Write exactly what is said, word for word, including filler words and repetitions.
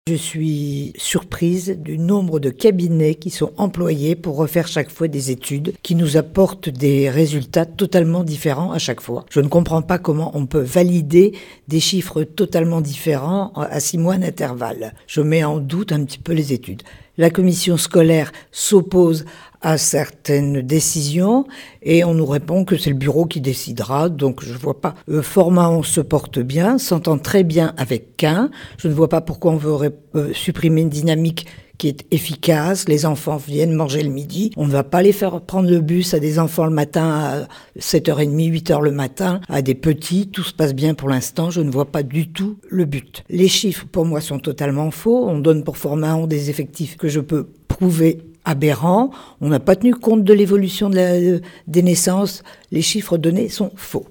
Je suis surprise du nombre de cabinets qui sont employés pour refaire chaque fois des études qui nous apportent des résultats totalement différents à chaque fois. Je ne comprends pas comment on peut valider des chiffres totalement différents à six mois d'intervalle. Je mets en doute un petit peu les études. La commission scolaire s'oppose à certaines décisions et on nous répond que c'est le bureau qui décidera, donc je ne vois pas. Euh, Formaon se porte bien, s'entend très bien avec Quin. Je ne vois pas pourquoi on veut euh, supprimer une dynamique qui est efficace. Les enfants viennent manger le midi. On ne va pas les faire prendre le bus à des enfants le matin à sept heures trente, huit heures le matin, à des petits. Tout se passe bien pour l'instant. Je ne vois pas du tout le but. Les chiffres, pour moi, sont totalement faux. On donne pour Formaon des effectifs que je peux prouver aberrants. On n'a pas tenu compte de l'évolution de la, des naissances. Les chiffres donnés sont faux.